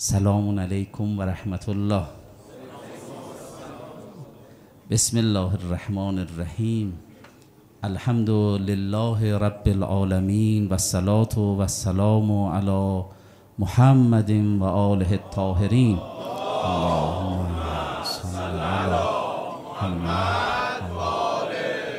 سلام علیکم و رحمت الله. بسم الله الرحمن الرحیم. الحمد لله رب العالمین و الصلاة و السلام علی محمد و آله الطاهرین. اللهم صل علی محمد و آل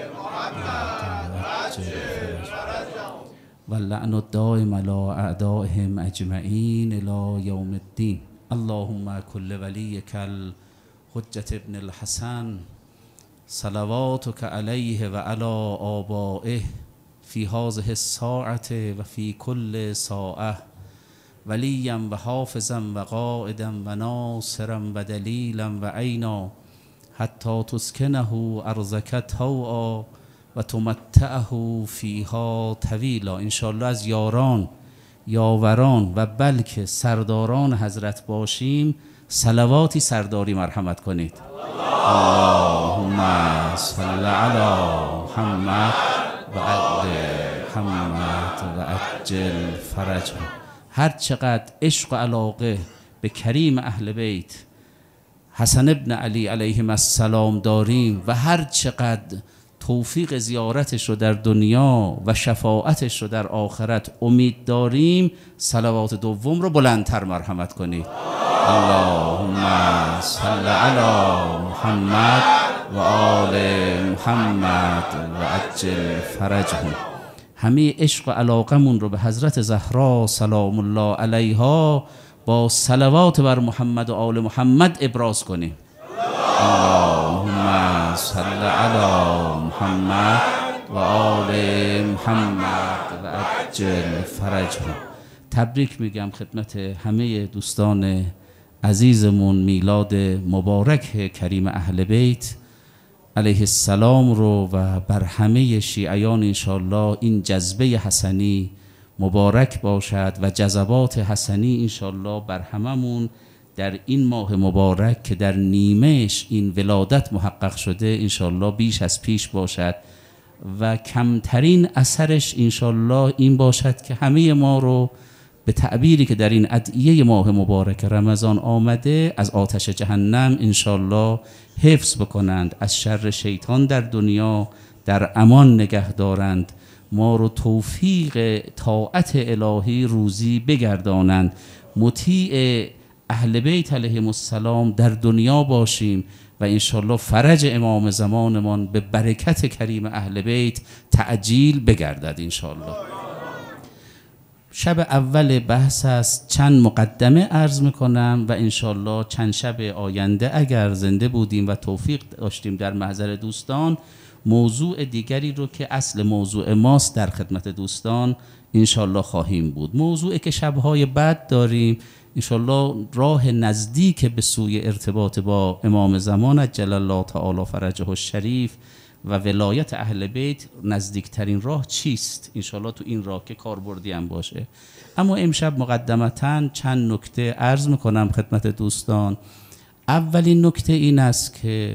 محمد و اللعن الدائم علی اعدائهم اجمعین الی یوم الدین. اللهم کل ولیک الحجة ابن الحسن صلواتك علیه و علی آبائه فی هذه الساعة و فی کل ساعة ولیا و حافظا و قائدا و ناصرا و دلیلا و عینا حتی تسکنه ارضک طوعا و تمتعه فیها طویلا. انشاءالله از یاران، یاوران و بلکه سرداران حضرت باشیم. صلواتی سرداری مرحمت کنید. اللهم صل علی محمد و آل محمد و عجل فرجه. هر چقدر عشق و علاقه به کریم اهل بیت حسن ابن علی علیهم السلام داریم و هر چقدر توفیق زیارتش رو در دنیا و شفاعتش رو در آخرت امید داریم، صلوات دوم رو بلندتر مرحمت کنید. اللهم صل علی محمد و آل محمد و عجل فرجهم. همه عشق و علاقمون رو به حضرت زهرا سلام الله علیها با صلوات بر محمد و آل محمد ابراز کنیم. اللهم صل علی محمد و آل محمد و عجل فرجهم. تبریک میگم خدمت همه دوستان عزیزمون میلاد مبارک کریم اهل بیت علیه السلام رو و بر همه شیعیان انشاءالله این جذبه حسنی مبارک باشد و جذبات حسنی انشاءالله بر هممون در این ماه مبارک که در نیمهش این ولادت محقق شده انشاءالله بیش از پیش باشد و کمترین اثرش انشاءالله این باشد که همه ما رو به تعبیری که در این ادعیه ماه مبارک رمضان آمده از آتش جهنم انشاءالله حفظ بکنند، از شر شیطان در دنیا در امان نگه دارند، ما رو توفیق طاعت الهی روزی بگردانند، مطیع اهل بیت علیهم السلام در دنیا باشیم و انشاءالله فرج امام زمانمان به برکت کریم اهل بیت تعجیل بگردد انشاءالله. شب اول بحث است، چند مقدمه عرض میکنم و انشاءالله چند شب آینده اگر زنده بودیم و توفیق داشتیم در محضر دوستان موضوع دیگری رو که اصل موضوع ماست در خدمت دوستان انشاءالله خواهیم بود. موضوعی که شبهای بعد داریم انشاءالله راه نزدیک به سوی ارتباط با امام زمان عجل الله تعالی فرجه الشریف و ولایت اهل بیت نزدیکترین راه چیست؟ انشاءالله تو این راه که کاربردی هم باشه. اما امشب مقدمتاً چند نکته عرض میکنم خدمت دوستان. اولین نکته این است که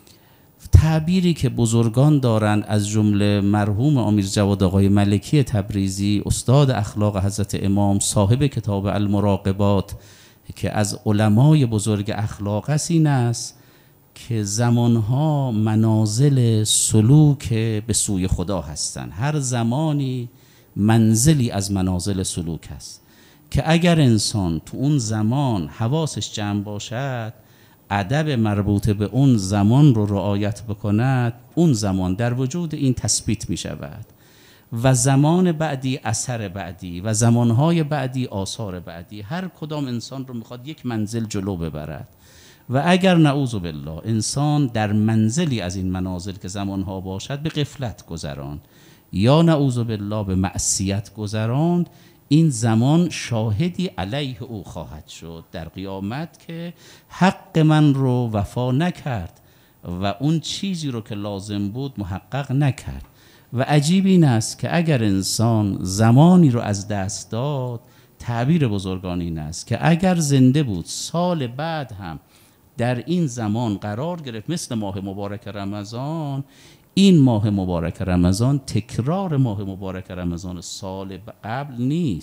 تعبیری که بزرگان دارند از جمله مرحوم امیر جواد آقای ملکی تبریزی استاد اخلاق حضرت امام صاحب کتاب المراقبات که از علمای بزرگ اخلاق است این است که زمانها منازل سلوک به سوی خدا هستند. هر زمانی منزلی از منازل سلوک است که اگر انسان تو اون زمان حواسش جمع باشد، ادب مربوط به اون زمان رو رعایت بکند، اون زمان در وجود این تثبیت می شود و زمان بعدی اثر بعدی و زمانهای بعدی آثار بعدی. هر کدام انسان رو میخواد یک منزل جلو ببرد و اگر نعوذ بالله انسان در منزلی از این منازل که زمانها باشد به غفلت گذراند یا نعوذ بالله به معصیت گذراند، این زمان شاهدی علیه او خواهد شد در قیامت که حق من رو وفا نکرد و اون چیزی رو که لازم بود محقق نکرد. و عجیب این است که اگر انسان زمانی رو از دست داد، تعبیر بزرگان این است که اگر زنده بود سال بعد هم در این زمان قرار گرفت مثل ماه مبارک رمضان، این ماه مبارک رمضان تکرار ماه مبارک رمضان سال قبل نیست،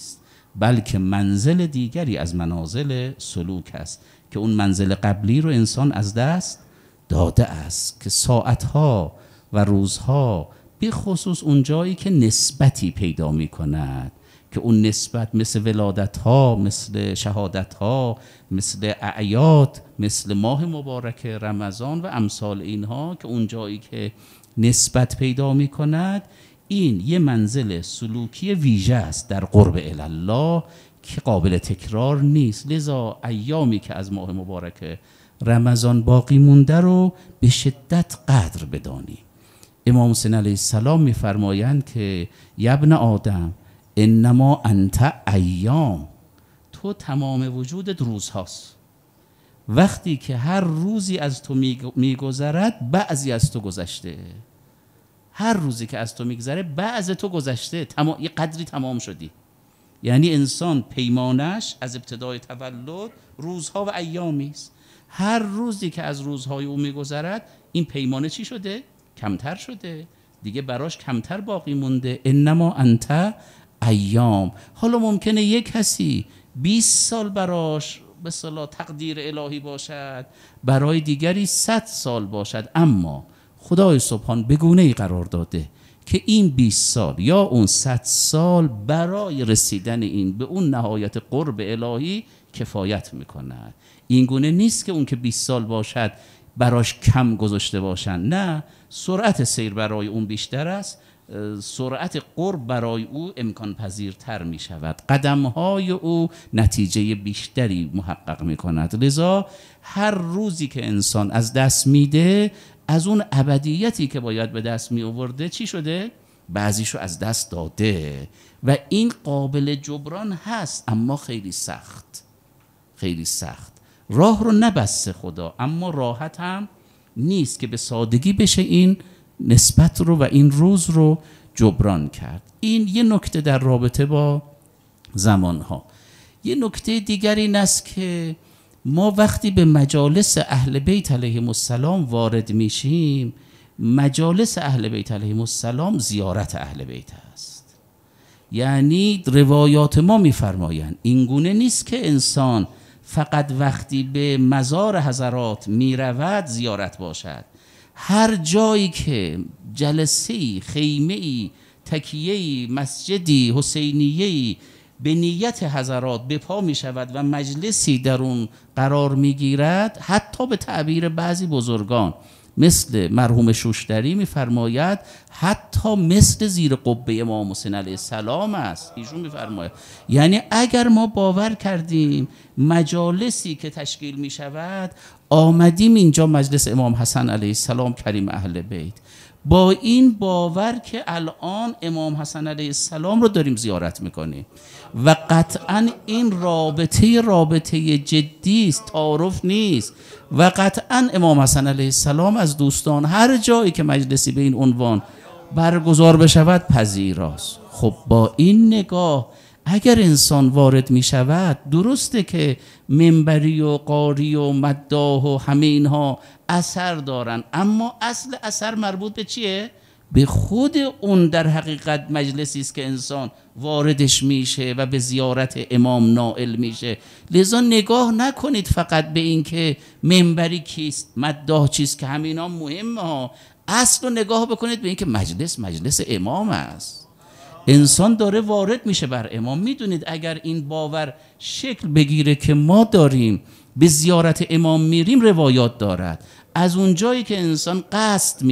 بلکه منزل دیگری از منازل سلوک است که اون منزل قبلی رو انسان از دست داده است، که ساعتها و روزها به خصوص اون جایی که نسبتی پیدا می کند، که اون نسبت مثل ولادت ها، مثل شهادت ها، مثل اعیاد، مثل ماه مبارک رمضان و امثال اینها، که اون جایی که نسبت پیدا می کند، این یه منزل سلوکی ویژه است در قرب الله که قابل تکرار نیست. لذا ایامی که از ماه مبارک رمضان باقی مونده رو به شدت قدر بدانیم. امام حسین علیه السلام می‌فرمایند که یا ابن آدم انما انت ایام، تو تمام وجودت روزهاست. وقتی که هر روزی از تو میگذرد بعضی از تو گذشته، هر روزی که از تو میگذره بعض تو گذشته، یه قدری تمام شدی. یعنی انسان پیمانش از ابتدای تولد روزها و ایامی است. هر روزی که از روزهای او میگذرد این پیمانه چی شده؟ کمتر شده دیگه، براش کمتر باقی مونده. انما انت ایام. حالا ممکنه یک کسی 20 سال براش به اصطلاح تقدیر الهی باشد، برای دیگری 100 سال باشد، اما خدای سبحان به گونه‌ای قرار داده که این 20 سال یا اون 100 سال برای رسیدن این به اون نهایت قرب الهی کفایت میکند. این گونه نیست که اون که 20 سال باشد براش کم گذاشته باشن، نه، سرعت سیر برای اون بیشتر است، سرعت قرب برای او امکان پذیرتر می شود، قدمهای او نتیجه بیشتری محقق می کند. لذا هر روزی که انسان از دست میده از اون ابدیتی که باید به دست می آورده چی شده؟ بعضیشو از دست داده و این قابل جبران هست، اما خیلی سخت، خیلی سخت. راه رو نبسته خدا، اما راحت هم نیست که به سادگی بشه این نسبت رو و این روز رو جبران کرد. این یه نکته در رابطه با زمانها. یه نکته دیگر این است که ما وقتی به مجالس اهل بیت علیهم السلام وارد میشیم، مجالس اهل بیت علیهم السلام زیارت اهل بیت است. یعنی روایات ما میفرمایند این گونه نیست که انسان فقط وقتی به مزار حضرات میرود زیارت باشد. هر جایی که جلسه‌ای، خیمه‌ای، تکیه‌ای، مسجدی، حسینیه‌ای به نیت حضرات به پا می شود و مجلسی در اون قرار می گیرد، حتی به تعبیر بعضی بزرگان مثل مرحوم شوشتری می فرماید حتی مثل زیر قبه امام حسین علیه السلام است. ایشون می فرماید یعنی اگر ما باور کردیم مجالسی که تشکیل می شود، آمدیم اینجا مجلس امام حسن علیه السلام کریم اهل بیت، با این باور که الان امام حسن علیه السلام رو داریم زیارت میکنیم و قطعا این رابطه جدی است، تعارف نیست و قطعا امام حسن علیه السلام از دوستان هر جایی که مجلسی به این عنوان برگزار بشود پذیراست. خب با این نگاه اگر انسان وارد می شود، درسته که منبری و قاری و مداح و همه اینها اثر دارن، اما اصل اثر مربوط به چیه؟ به خود اون در حقیقت مجلسی است که انسان واردش میشه و به زیارت امام نائل میشه. لذا نگاه نکنید فقط به این که منبری کیست، مداح چیست، که همینا مهمه ها. اصل رو نگاه بکنید به این که مجلس امام است، انسان داره وارد میشه بر امام. میدونید اگر این باور شکل بگیره که ما داریم به زیارت امام میریم، روایات دارد از اون جایی که انسان قصد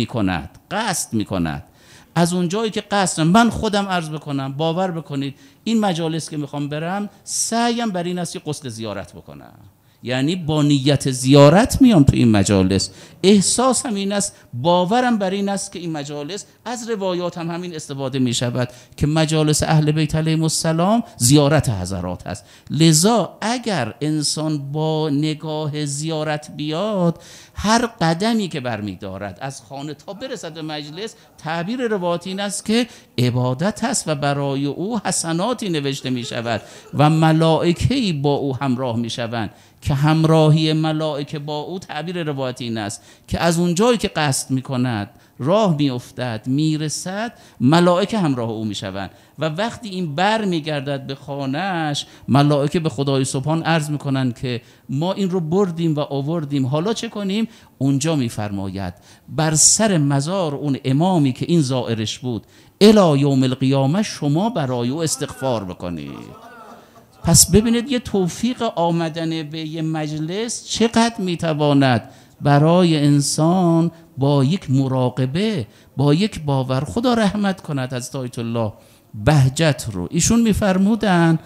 میکند، از اون جایی که قصد، من خودم عرض بکنم، باور بکنید این مجالس که میخوام برم سعیم بر این است که غسل زیارت بکنم، یعنی با نیت زیارت میام تو این مجالس، احساسم این است، باورم بر این است که این مجالس، از روایات هم همین استفاده می شود که مجالس اهل بیت علیهم السلام زیارت حضرات هست. لذا اگر انسان با نگاه زیارت بیاد، هر قدمی که برمی دارد از خانه تا برسد به مجلس، تعبیر روایاتی این است که عبادت هست و برای او حسناتی نوشته می شود و ملائکه‌ای با او همراه می شوند که همراهی ملائکه با او، تعبیر روایتی این است که از اون جایی که قصد می کند راه میافتد میرسد، ملائکه همراه او میشوند و وقتی این بر میگردد به خانهش، ملائکه به خدای سبحان عرض میکنند که ما این رو بردیم و آوردیم، حالا چه کنیم؟ اونجا میفرماید بر سر مزار اون امامی که این زائرش بود الی یوم القیامه شما برای او استغفار بکنید. پس ببینید یه توفیق آمدن به یه مجلس چقدر میتواند برای انسان با یک مراقبه، با یک باور، خدا رحمت کند حضرت آیت الله بهجت رو، ایشون میفرمودن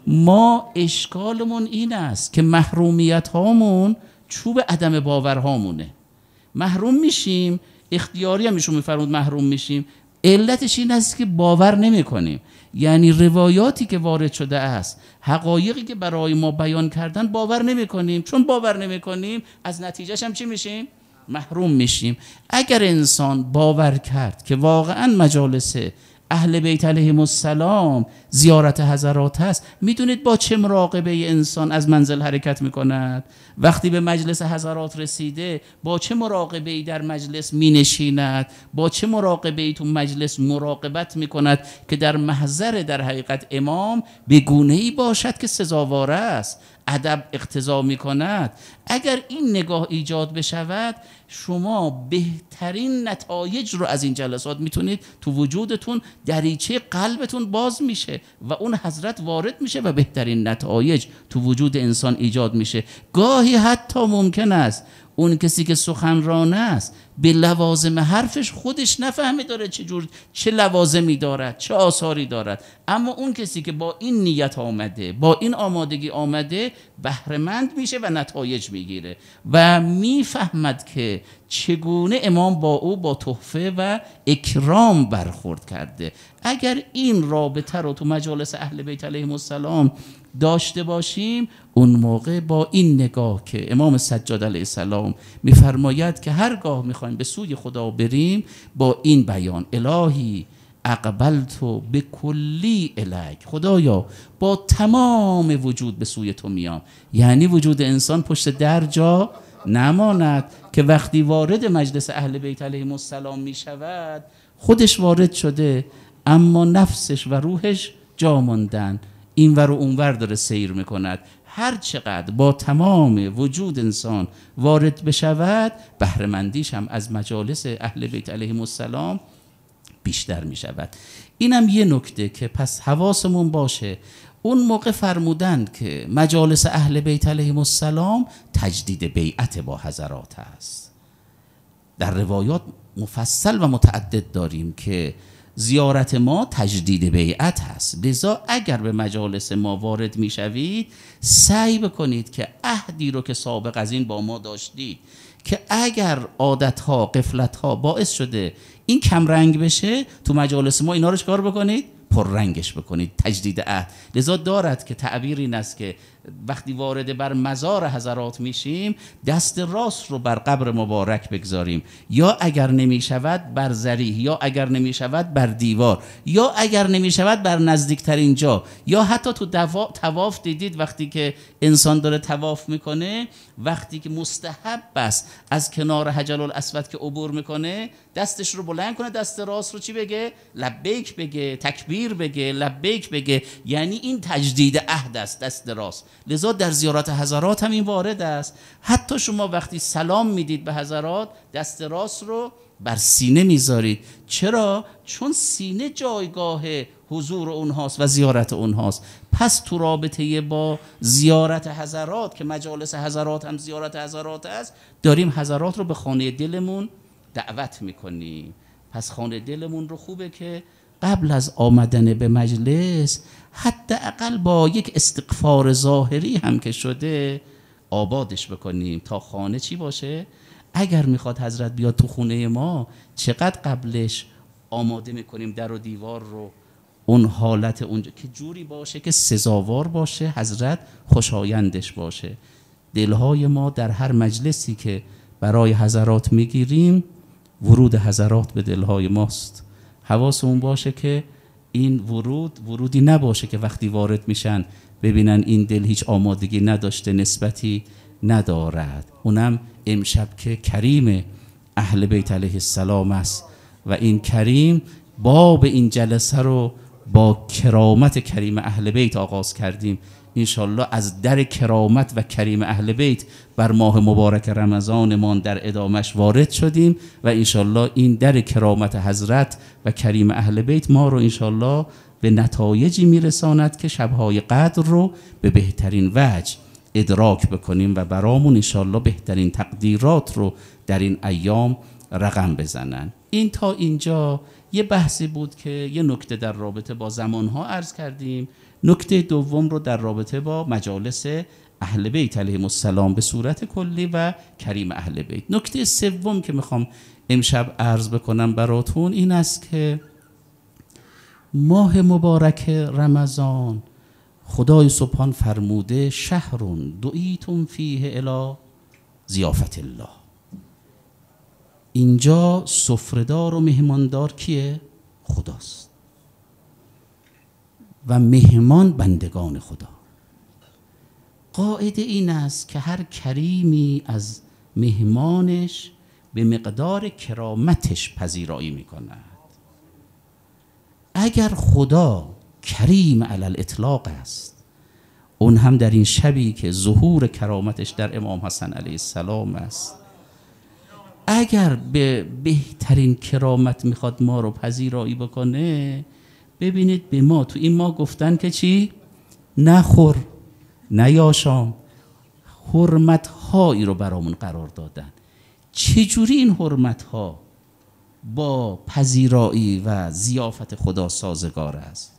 ما اشکالمون این است که محرومیت هامون چوب عدم باور هامونه. محروم میشیم، اختیاری هم ایشون میفرمود محروم میشیم، علتش این است که باور نمی کنیم. یعنی روایاتی که وارد شده است، حقایقی که برای ما بیان کردن باور نمی کنیم. چون باور نمی کنیم از نتیجهش هم چی میشیم؟ محروم میشیم. اگر انسان باور کرد که واقعا مجالس اهل بیت علیهم السلام زیارت حضرات هست، میدونید با چه مراقبه انسان از منزل حرکت میکند؟ وقتی به مجلس حضرات رسیده با چه مراقبه‌ای در مجلس مینشیند، با چه مراقبه‌ای تو مجلس مراقبت میکند که در محضر در حقیقت امام به گونه‌ای باشد که سزاوار است، ادب اقتضا میکند. اگر این نگاه ایجاد بشود، شما بهترین نتایج رو از این جلسات میتونید تو وجودتون، دریچه قلبتون باز میشه و اون حضرت وارد میشه و بهترین نتایج تو وجود انسان ایجاد میشه. گاهی حتی ممکن است اون کسی که سخنران است به لوازم حرفش خودش نفهمه داره چه لوازمی دارد، چه آثاری دارد، اما اون کسی که با این نیت آمده، با این آمادگی آمده، بهره‌مند میشه و نتایج میگیره و میفهمد که چگونه امام با او با تحفه و اکرام برخورد کرده. اگر این رابطه رو تو مجالس اهل بیت علیهم السلام داشته باشیم، اون موقع با این نگاه که امام سجاد علیه السلام میفرماید که هرگاه میخوایم به سوی خدا بریم، با این بیان الهی اقبلت به کلی الیک، خدایا با تمام وجود به سوی تو میام. یعنی وجود انسان پشت در جا نماند که وقتی وارد مجلس اهل بیت علیهم السلام میشود، خودش وارد شده اما نفسش و روحش جا ماندن، اینور و اونور داره سیر میکند. هر چقدر با تمام وجود انسان وارد بشود، بهره‌مندیش هم از مجالس اهل بیت علیهم السلام بیشتر میشود. اینم یه نکته که پس حواسمون باشه. اون موقع فرمودند که مجالس اهل بیت علیهم السلام تجدید بیعت با حضرات است. در روایات مفصل و متعدد داریم که زیارت ما تجدید بیعت هست. لذا اگر به مجالس ما وارد میشوید، سعی بکنید که عهدی رو که سابق از این با ما داشتید، که اگر عادتها، غفلتها باعث شده این کم رنگ بشه، تو مجالس ما اینا رو چکار بکنید؟ پر رنگش بکنید، تجدید عهد. لذا دارد که تعبیر این است که وقتی وارد بر مزار حضرات میشیم، دست راست رو بر قبر مبارک بگذاریم، یا اگر نمی شود بر ضریح، یا اگر نمی شود بر دیوار، یا اگر نمی شود بر نزدیکترین جا، یا حتی تو طواف دیدید وقتی که انسان داره طواف میکنه، وقتی که مستحب است از کنار حجر الاسود که عبور میکنه، دستش رو بلند کنه، دست راست رو چی بگه؟ لبیک بگه، تکبیر بگه، لبیک بگه. یعنی این تجدید عهد است، دست راست. لذا در زیارت حضرات هم این وارد است. حتی شما وقتی سلام میدید به حضرات، دست راست رو بر سینه میذارید. چرا؟ چون سینه جایگاه حضور اونهاست و زیارت اونهاست. پس تو رابطه با زیارت حضرات که مجالس حضرات هم زیارت حضرات است، داریم حضرات رو به خانه دلمون دعوت میکنیم. پس خانه دلمون رو خوبه که قبل از آمدن به مجلس حداقل با یک استغفار ظاهری هم که شده آبادش بکنیم تا خانه چی باشه؟ اگر میخواد حضرت بیاد تو خونه ما، چقدر قبلش آماده میکنیم در و دیوار رو، اون حالت اونجا که جوری باشه که سزاوار باشه، حضرت خوشایندش باشه. دلهای ما در هر مجلسی که برای حضرات میگیریم، ورود حضرات به دلهای ماست. حواسمون باشه که این ورودی نباشه که وقتی وارد میشن ببینن این دل هیچ آمادگی نداشته، نسبتی ندارد. اونم امشب که کریم اهل بیت علیه السلام است و این کریم باب این جلسه رو با کرامت کریم اهل بیت آغاز کردیم. انشالله از در کرامت و کریم اهل بیت بر ماه مبارک رمضانمان در ادامش وارد شدیم و انشالله این در کرامت حضرت و کریم اهل بیت ما رو انشالله به نتایجی میرساند که شبهای قدر رو به بهترین وجه ادراک بکنیم و برامون انشالله بهترین تقدیرات رو در این ایام رقم بزنن. این تا اینجا یه بحثی بود که یه نکته در رابطه با زمانها عرض کردیم. نکته دوم رو در رابطه با مجالس اهل بیت علیهم السلام به صورت کلی و کریم اهل بیت. نکته سوم که میخوام امشب عرض بکنم براتون این است که ماه مبارک رمضان خدای سبحان فرموده شهر دعیتم فیه الی ضیافت الله. اینجا سفره‌دار و مهماندار کیه؟ خداست و مهمان بندگان خدا. قاعده این است که هر کریمی از مهمانش به مقدار کرامتش پذیرایی میکند. اگر خدا کریم علی الاطلاق است، اون هم در این شبی که ظهور کرامتش در امام حسن علیه السلام است، اگر به بهترین کرامت میخواد ما رو پذیرایی بکنه، ببینید به ما تو این ماه گفتن که چی؟ نخور نیاشام، حرمت هایی رو برامون قرار دادن. چجوری این حرمت ها با پذیرایی و ضیافت خدا سازگار است؟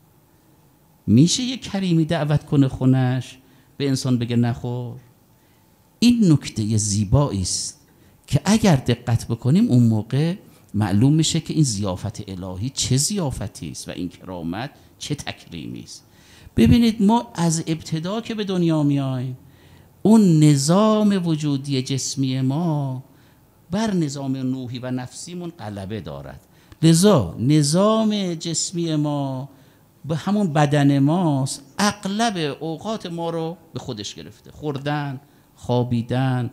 میشه یک کریمی دعوت کنه خونش به انسان بگه نخور؟ این نکته زیبایی است که اگر دقت بکنیم اون موقع معلوم میشه که این ضیافت الهی چه ضیافتی است و این کرامت چه تکریمی است. ببینید ما از ابتدا که به دنیا میایم اون نظام وجودی جسمی ما بر نظام روحی و نفسیمون غلبه دارد. لذا نظام جسمی ما به همون بدن ماست، اغلب اوقات ما رو به خودش گرفته. خوردن، خوابیدن،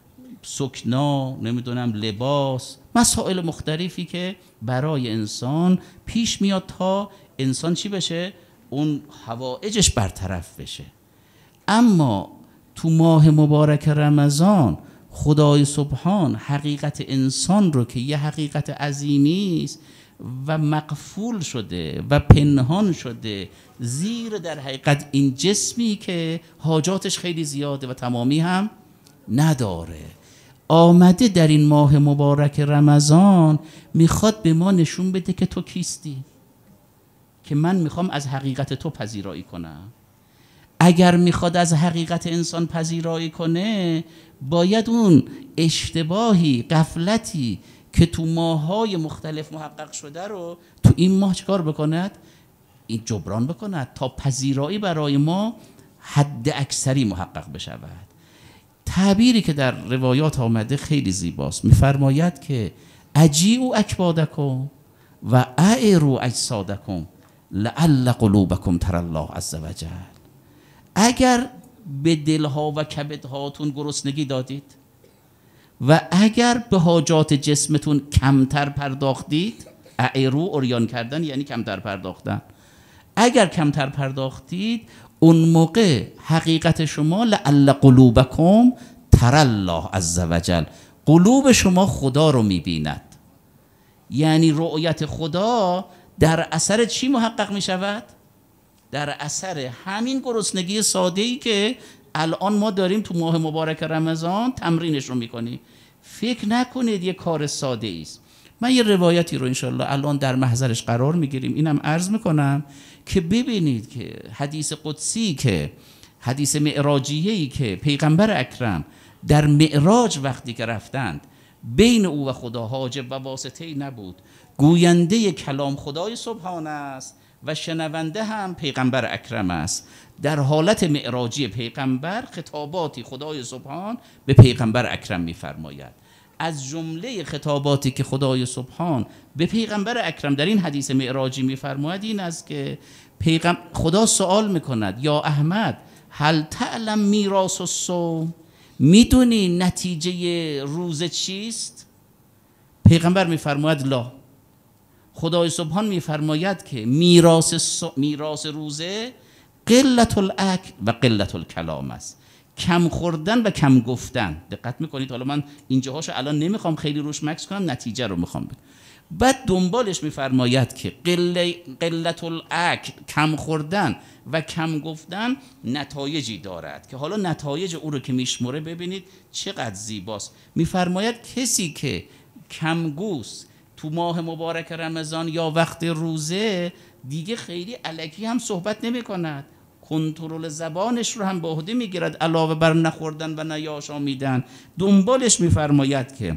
سکنا، نمیدونم لباس، مسائل مختلفی که برای انسان پیش میاد تا انسان چی بشه؟ اون حوائجش برطرف بشه. اما تو ماه مبارک رمضان خدای سبحان حقیقت انسان رو که یه حقیقت عظیمی است و مقفول شده و پنهان شده زیر در حقیقت این جسمی که حاجاتش خیلی زیاده و تمامی هم نداره، آمده در این ماه مبارک رمضان میخواد به ما نشون بده که تو کیستی، که من میخوام از حقیقت تو پذیرایی کنم. اگر میخواد از حقیقت انسان پذیرایی کنه باید اون اشتباهی، غفلتی که تو ماه‌های مختلف محقق شده رو تو این ماه چکار بکند؟ این جبران بکند تا پذیرایی برای ما حد اکثری محقق بشود. تعبیری که در روایات آمده خیلی زیباست، میفرماید که اجیعوا اکبادکم و اعروا اجسادکم لعل قلوبکم تری الله عز وجل. اگر به دلها و کبدهاتون گرسنگی دادید و اگر به حاجات جسمتون کمتر پرداختید، اعرو عریان کردن یعنی کمتر پرداختن، اگر کمتر پرداختید اون موقع حقیقت شما لعل قلوبکم تری الله عز وجل، قلوب شما خدا رو میبیند. یعنی رؤیت خدا در اثر چی محقق میشود؟ در اثر همین گرسنگی ساده‌ای که الان ما داریم تو ماه مبارک رمضان تمرینش رو میکنیم. فکر نکنید یه کار ساده است. من یه روایتی رو انشالله الان در محضرش قرار میگیریم، اینم عرض میکنم که ببینید که حدیث قدسی، که حدیث معراجیه‌ای که پیغمبر اکرم در معراج وقتی که رفتند بین او و خدا حاجب و واسطه‌ای نبود، گوینده کلام خدای سبحان است و شنونده هم پیغمبر اکرم است. در حالت معراجی پیغمبر خطاباتی خدای سبحان به پیغمبر اکرم می‌فرماید. از جمله خطاباتی که خدای سبحان به پیغمبر اکرم در این حدیث معراجی می‌فرماید این است که خدا سوال می‌کند یا احمد هل تعلم میراث الصوم، میدونی نتیجه روزه چیست؟ پیغمبر میفرماید لا. خدای سبحان میفرماید که میراث روزه قلت الاکل و قلت الکلام است، کم خوردن و کم گفتن. دقت میکنید؟ حالا من اینجاهاشو الان نمیخوام خیلی روش مکس کنم، نتیجه رو میخوام بگم. بعد دنبالش میفرماید که قلت الاکل، کم خوردن و کم گفتن نتایجی دارد که حالا نتایج او رو که میشمره ببینید چقدر زیباست. میفرماید کسی که کمگوست تو ماه مبارک رمضان یا وقت روزه دیگه خیلی الکی هم صحبت نمی کند، کنترل زبانش رو هم به عهده میگیرد علاوه بر نخوردن و نیاشامیدن. دنبالش میفرماید که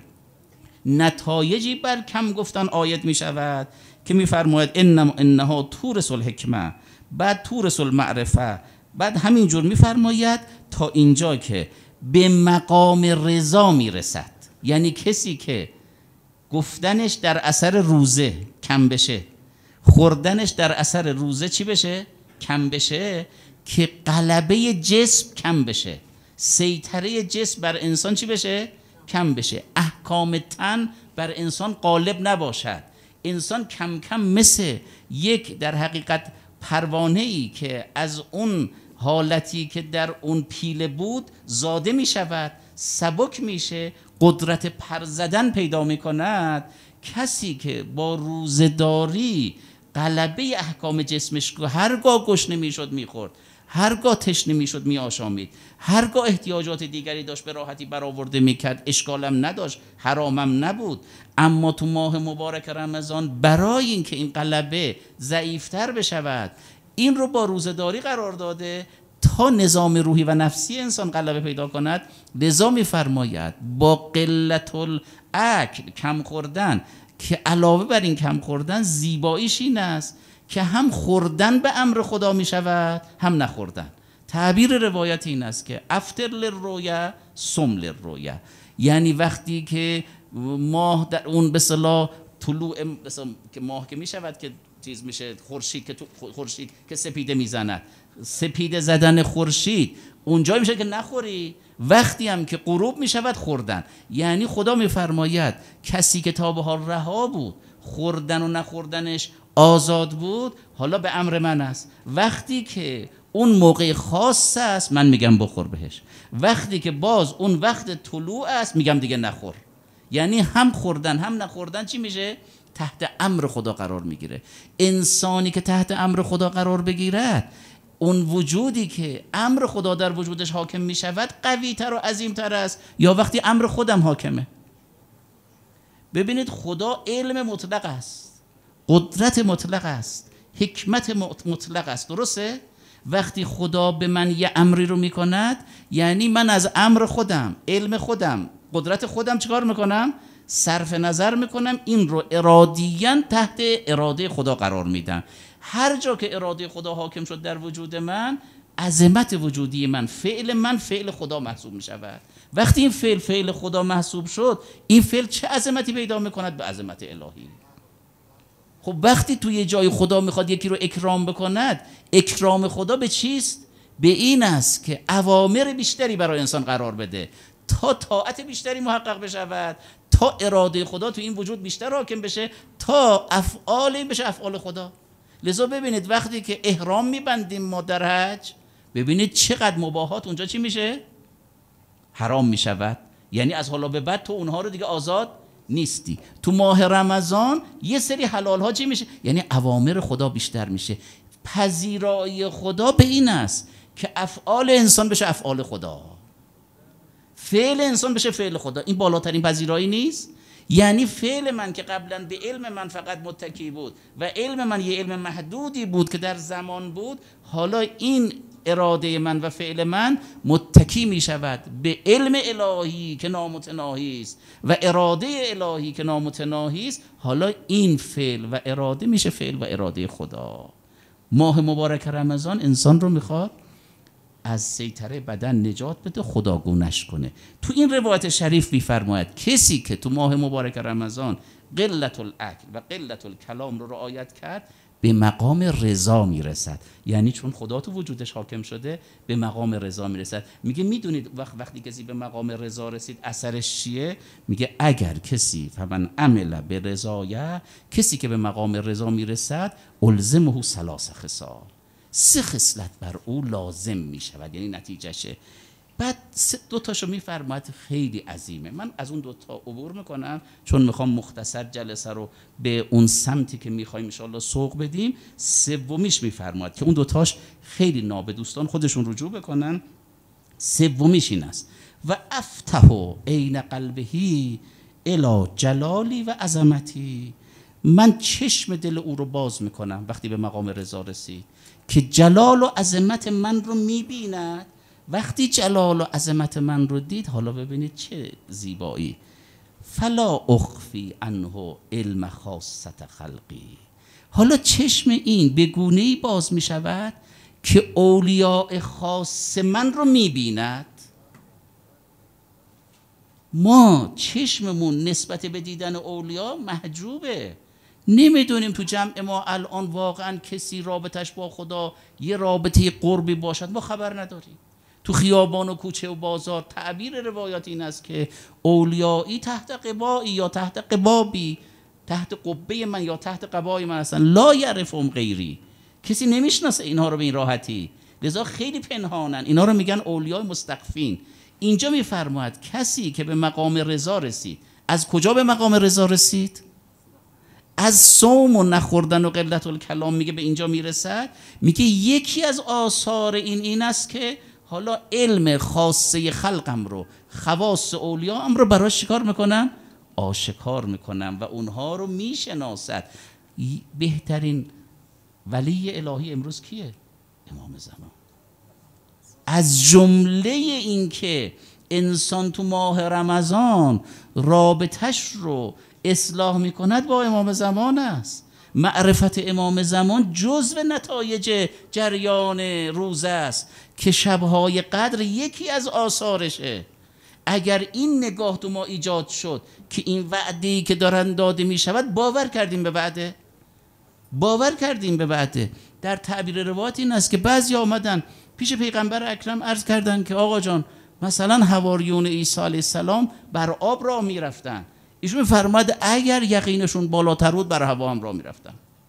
نتایجی بر کم گفتن عاید می شود که میفرماید انها تورث الحکمه، بعد تورث المعرفه، بعد همینجور میفرماید تا اینجا که به مقام رضا میرسد. یعنی کسی که گفتنش در اثر روزه کم بشه، خوردنش در اثر روزه چی بشه؟ کم بشه، که غلبه جسم کم بشه، سیطره جسم بر انسان چی بشه؟ کم بشه، احکام تن بر انسان غالب نباشد، انسان کم کم مثل یک در حقیقت پروانه‌ای که از اون حالتی که در اون پیله بود زاده می شود، سبک میشه، قدرت پر زدن پیدا می کند. کسی که با روزه‌داری غلبه احکام جسمش که هرگاه گشنه میشد میخورد، هرگاه تشنه میشد میآشامید، هرگاه احتیاجات دیگری داشت به راحتی برآورده میکرد، اشکالم نداشت، حرامم نبود. اما تو ماه مبارک رمضان برای اینکه این غلبه ضعیفتر بشود، این رو با روزه‌داری قرار داده تا نظام روحی و نفسی انسان غلبه پیدا کند. لذا میفرماید با قلت الاکل، کم خوردن، که علاوه بر این کم خوردن زیباییش این است که هم خوردن به امر خدا می شود هم نخوردن. تعبیر روایت این است که افطر للرؤیا صم للرؤیا، یعنی وقتی که ماه در اون به اصطلاح طلوع که ماه که می شود که چیز میشه، خورشید که سپیده میزند، سپیده زدن خورشید اونجا میشه که نخوری، وقتی هم که غروب میشود خوردن. یعنی خدا میفرماید کسی که تا به حال رها بود، خوردن و نخوردنش آزاد بود، حالا به امر من است. وقتی که اون موقع خاص است من میگم بخور بهش، وقتی که باز اون وقت طلوع است میگم دیگه نخور. یعنی هم خوردن هم نخوردن چی میشه؟ تحت امر خدا قرار میگیره. انسانی که تحت امر خدا قرار بگیرد، اون وجودی که امر خدا در وجودش حاکم می شود قوی تر و عظیم تر است یا وقتی امر خودم حاکمه. ببینید خدا علم مطلق است، قدرت مطلق است، حکمت مطلق است، درسته؟ وقتی خدا به من یه امری رو می کند، یعنی من از امر خودم، علم خودم، قدرت خودم چیکار میکنم؟ صرف نظر میکنم، این رو ارادیاً تحت اراده خدا قرار میدم. هر جا که اراده خدا حاکم شد در وجود من، عظمت وجودی من، فعل خدا محسوب می شود. وقتی این فعل خدا محسوب شد، این فعل چه عظمتی پیدا می کند؟ به عظمت الهی. خب وقتی توی جای خدا میخواد یکی رو اکرام بکند، اکرام خدا به چیست؟ به این است که اوامر بیشتری برای انسان قرار بده تا طاعت بیشتری محقق بشود، تا اراده خدا تو این وجود بیشتر حاکم بشه، تا افعال این بشه افعال خدا. لذا ببینید وقتی که احرام میبندیم ما در حج، ببینید چقدر مباحات اونجا چی میشه؟ حرام میشود. یعنی از حالا به بعد تو اونها رو دیگه آزاد نیستی. تو ماه رمضان یه سری حلال ها چی میشه؟ یعنی اوامر خدا بیشتر میشه. پذیرایی خدا به این است که افعال انسان بشه افعال خدا، فعل انسان بشه فعل خدا. این بالاترین پذیرایی نیست؟ یعنی فعل من که قبلا به علم من فقط متکی بود و علم من یه علم محدودی بود که در زمان بود، حالا این اراده من و فعل من متکی می شود به علم الهی که نامتناهی است و اراده الهی که نامتناهی است. حالا این فعل و اراده میشه فعل و اراده خدا. ماه مبارک رمضان انسان رو میخواد از سیطره بدن نجات بده، خداگونش کنه. تو این روایت شریف میفرماید کسی که تو ماه مبارک رمضان قلت الاکل و قلت الکلام رو رعایت کرد، به مقام رضا میرسد. یعنی چون خدا تو وجودش حاکم شده به مقام رضا میرسد. میگه میدونید وقتی کسی به مقام رضا رسید اثرش چیه؟ میگه اگر کسی فمن عمل به رضایه، کسی که به مقام رضا میرسد الزمه ثلاث خصال، 3 خصلت بر او لازم میشود، یعنی نتیجهشه. بعد 2 تاشو میفرماید خیلی عظیمه. من از اون 2 تا عبور میکنم چون میخوام مختصر جلسه رو به اون سمتی که میخوایم ان شاءالله سوق بدیم. 3میش میفرماید که اون 2 تاش خیلی ناب، دوستان خودشون رجوع بکنن. 3میش این است: و افتح عین قلبه الی جلالی و عظمتی. من چشم دل او رو باز میکنم وقتی به مقام رضا رسید که جلال و عظمت من رو میبیند. وقتی جلال و عظمت من رو دید، حالا ببینید چه زیبایی، فلا اخفی عنه علم خاصت خلقی. حالا چشم این به گونه‌ای باز می شود که اولیاء خاص من رو می بیند. ما چشممون نسبت به دیدن اولیاء محجوبه. نمیدونیم تو جمع ما الان واقعا کسی رابطش با خدا یه رابطه قربی باشد، ما خبر نداریم. تو خیابان و کوچه و بازار تعبیر روایات این است که اولیایی تحت قبایی یا تحت قبابی، تحت قبه من یا تحت قبای من هستن، لا یعرفهم غیری. کسی نمیشناسه اینها رو به این راحتی، لذا خیلی پنهانن. اینا رو میگن اولیای مستخفین. اینجا میفرماید کسی که به مقام رضا رسید، از کجا به مقام رضا رسید؟ از صوم و نخوردن و قلت الکلام. میگه به اینجا میرسد. میگه یکی از آثار این است که حالا علم خاصه خلقم رو، خواص اولیاءم رو براش چیکار میکنم؟ آشکار میکنم و اونها رو میشناسد. بهترین ولی الهی امروز کیه؟ امام زمان. از جمله این که انسان تو ماه رمضان رابطش رو اصلاح میکند با امام زمان است. معرفت امام زمان جزو نتایج جریان روزه است که شبهای قدر یکی از آثارشه. اگر این نگاه تو ما ایجاد شد که این وعده‌ای که دارن داده می شود، باور کردیم به وعده، باور کردیم به وعده. در تعبیر روایت این است که بعضی آمدن پیش پیغمبر اکرم عرض کردن که آقا جان مثلا حواریون عیسی علیه السلام بر آب راه می رفتن. ایشون فرمود اگر یقینشون بالاتر بود بر هوا هم راه می رفتن.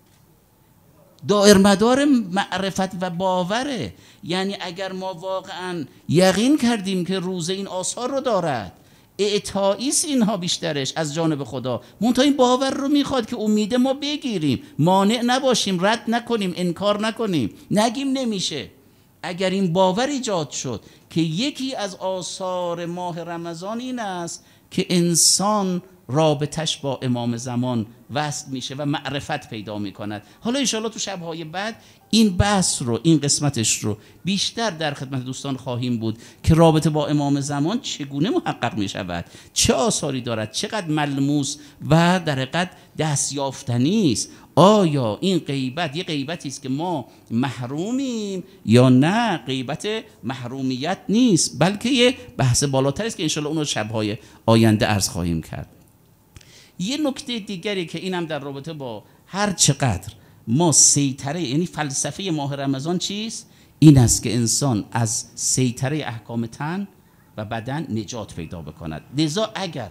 دائر مدار معرفت و باوره. یعنی اگر ما واقعا یقین کردیم که روزه این آثار رو دارد، اعطاییست اینها بیشترش از جانب خدا، منتها این باور رو میخواد که امید ما بگیریم، مانع نباشیم، رد نکنیم، انکار نکنیم، نگیم نمیشه. اگر این باور ایجاد شد که یکی از آثار ماه رمضان این است که انسان رابطش با امام زمان وصل میشه و معرفت پیدا میکند. حالا انشاءالله تو شبهای بعد این بحث رو، این قسمتش رو بیشتر در خدمت دوستان خواهیم بود که رابطه با امام زمان چگونه محقق میشود، چه آثاری دارد، چقدر ملموس و در حقیقت دستیافتنی است. آیا این غیبت یه غیبتی است که ما محرومیم یا نه؟ غیبت محرومیت نیست، بلکه یه بحث بالاتر است که انشاءالله اون رو شبهای آینده عرض خواهیم کرد. یه نکته دیگری که اینم در رابطه با هر چقدر ما سیطره، یعنی فلسفه ماه رمضان چیست؟ این است که انسان از سیطره احکام تن و بدن نجات پیدا بکند. لذا اگر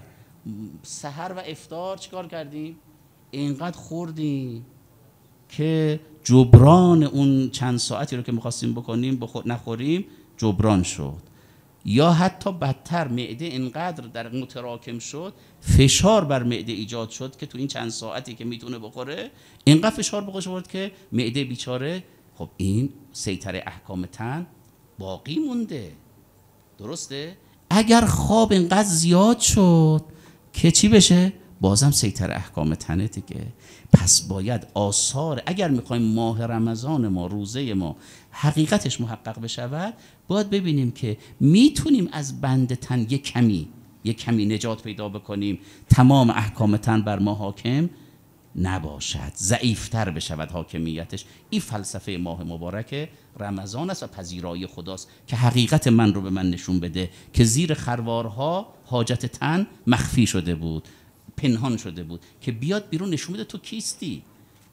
سحر و افطار چیکار کردیم؟ اینقدر خوردیم که جبران اون چند ساعتی رو که می‌خواستیم بکنیم نخوریم جبران شد، یا حتی بدتر معده اینقدر در متراکم شد، فشار بر معده ایجاد شد که تو این چند ساعتی که میتونه بخوره اینقدر فشار بخوش بود که معده بیچاره، خب این سیطره احکام تن باقی مونده. درسته؟ اگر خواب اینقدر زیاد شد که چی بشه؟ بازم سیطره احکام تنه دیگه. پس باید آثار، اگر میخوایم ماه رمضان ما، روزه ما حقیقتش محقق بشود، باید ببینیم که میتونیم از بند تن یک کمی نجات پیدا بکنیم، تمام احکام تن بر ما حاکم نباشد، ضعیفتر بشود حاکمیتش. این فلسفه ماه مبارک رمضان است و پذیرایی خداست که حقیقت من رو به من نشون بده که زیر خروارها حاجت تن مخفی شده بود، پنهان شده بود، که بیاد بیرون نشون بده تو کیستی.